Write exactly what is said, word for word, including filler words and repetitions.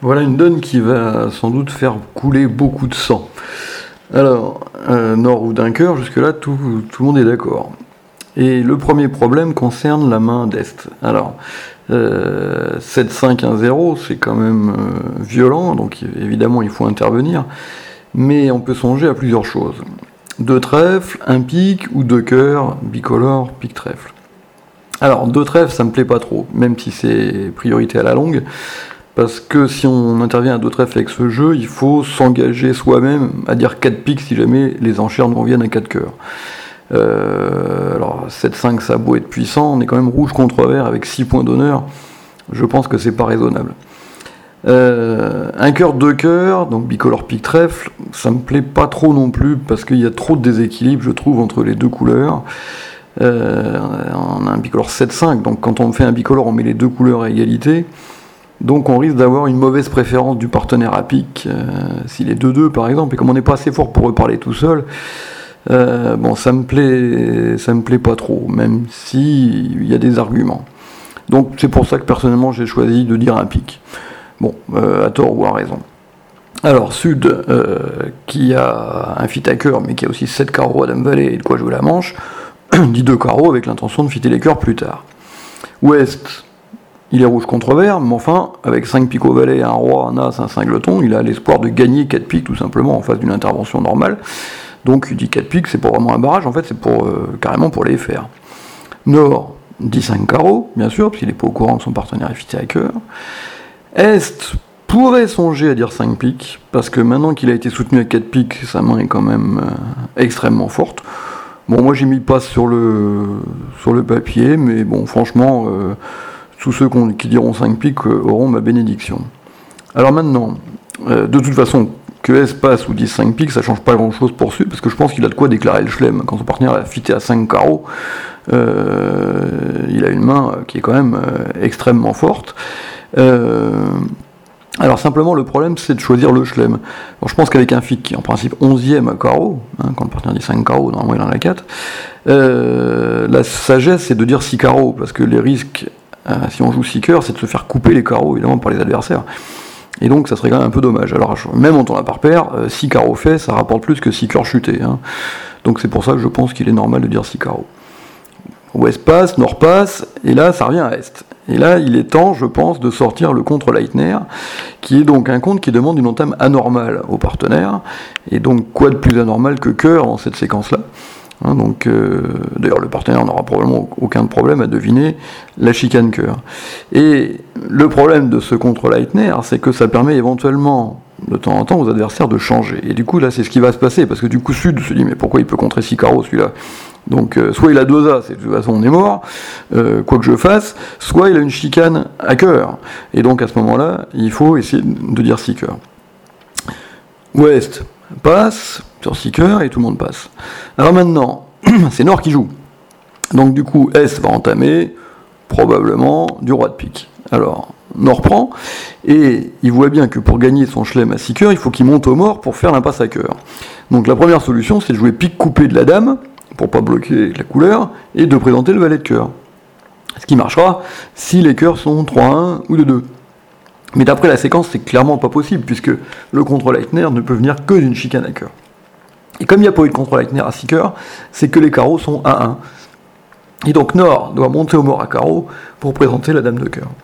Voilà une donne qui va sans doute faire couler beaucoup de sang. Alors, euh, Nord ou Dunker, jusque-là, tout, tout le monde est d'accord. Et le premier problème concerne la main d'Est. Alors, euh, sept cinq un zéro, c'est quand même euh, violent, donc évidemment il faut intervenir, mais on peut songer à plusieurs choses. Deux trèfles, un pique, ou deux cœurs, bicolore, pique-trèfle. Alors, deux trèfles, ça me plaît pas trop, même si c'est priorité à la longue, parce que si on intervient à deux trèfles avec ce jeu, il faut s'engager soi-même à dire quatre piques si jamais les enchères nous reviennent à quatre cœurs. Euh, alors sept cinq, ça a beau être puissant, on est quand même rouge contre vert avec six points d'honneur, je pense que c'est pas raisonnable. Euh, un cœur, deux cœurs, donc bicolore pique trèfle, ça me plaît pas trop non plus parce qu'il y a trop de déséquilibre, je trouve, entre les deux couleurs. Euh, on a un bicolore sept cinq, donc quand on fait un bicolore, on met les deux couleurs à égalité. Donc on risque d'avoir une mauvaise préférence du partenaire à pique, euh, s'il est deux deux par exemple, et comme on n'est pas assez fort pour reparler tout seul, euh, bon ça me plaît, ça me plaît pas trop, même si il y a des arguments. Donc c'est pour ça que personnellement j'ai choisi de dire un pique. Bon, euh, à tort ou à raison. Alors Sud, euh, qui a un fit à cœur, mais qui a aussi sept carreaux à dame valet et de quoi jouer la manche, dit deux carreaux avec l'intention de fitter les cœurs plus tard. Ouest, il est rouge contre vert, mais enfin, avec cinq piques au valet, un roi, un as, un cingleton, il a l'espoir de gagner quatre piques tout simplement en face d'une intervention normale. Donc il dit quatre piques, c'est pas vraiment un barrage, en fait c'est pour euh, carrément pour les faire. Nord, dit cinq carreaux, bien sûr, parce qu'il n'est pas au courant que son partenaire est fité à cœur. Est pourrait songer à dire cinq piques, parce que maintenant qu'il a été soutenu à quatre piques, sa main est quand même euh, extrêmement forte. Bon, moi j'ai mis passe sur le, sur le papier, mais bon, franchement... Euh, tous ceux qui diront cinq piques auront ma bénédiction. Alors maintenant, euh, de toute façon, que S passe ou dise cinq piques, ça change pas grand chose pour Sud, parce que je pense qu'il a de quoi déclarer le chelem. Quand son partenaire a fité à cinq carreaux, euh, il a une main qui est quand même euh, extrêmement forte. Euh, alors simplement, le problème, c'est de choisir le chelem. Alors, je pense qu'avec un fit qui est en principe onzième à carreaux, hein, quand le partenaire dit cinq carreaux, normalement il en a quatre, euh, la sagesse, c'est de dire six carreaux, parce que les risques... Euh, si on joue six cœurs, c'est de se faire couper les carreaux, évidemment, par les adversaires. Et donc, ça serait quand même un peu dommage. Alors, même en tournoi par paire, euh, six carreaux faits, ça rapporte plus que six cœurs chutés. Hein. Donc, c'est pour ça que je pense qu'il est normal de dire six carreaux. Ouest passe, Nord passe, et là, ça revient à Est. Et là, il est temps, je pense, de sortir le contre-Leitner, qui est donc un compte qui demande une entame anormale au partenaire. Et donc, quoi de plus anormal que cœur dans cette séquence-là ? Hein, donc, euh, d'ailleurs, le partenaire n'aura probablement aucun problème à deviner la chicane cœur. Et le problème de ce contre-Leitner, c'est que ça permet éventuellement, de temps en temps, aux adversaires de changer. Et du coup, là, c'est ce qui va se passer, parce que du coup, Sud se dit, mais pourquoi il peut contrer six carreaux, celui-là ? Donc, euh, soit il a deux as, et de toute façon, on est mort, euh, quoi que je fasse, soit il a une chicane à cœur. Et donc, à ce moment-là, il faut essayer de dire six cœurs. Ouest passe sur six cœurs et tout le monde passe. Alors maintenant, c'est Nord qui joue. Donc du coup, S va entamer probablement du roi de pique. Alors, Nord prend, et il voit bien que pour gagner son chelem à six cœurs, il faut qu'il monte au mort pour faire l'impasse à cœur. Donc la première solution, c'est de jouer pique coupé de la dame, pour pas bloquer la couleur, et de présenter le valet de cœur. Ce qui marchera si les cœurs sont trois un ou deux deux. Mais d'après la séquence, c'est clairement pas possible, puisque le contre-Leitner ne peut venir que d'une chicane à cœur. Et comme il n'y a pas eu de contre-Leitner à six cœurs, c'est que les carreaux sont à un. Et donc Nord doit monter au mort à carreaux pour présenter la dame de cœur.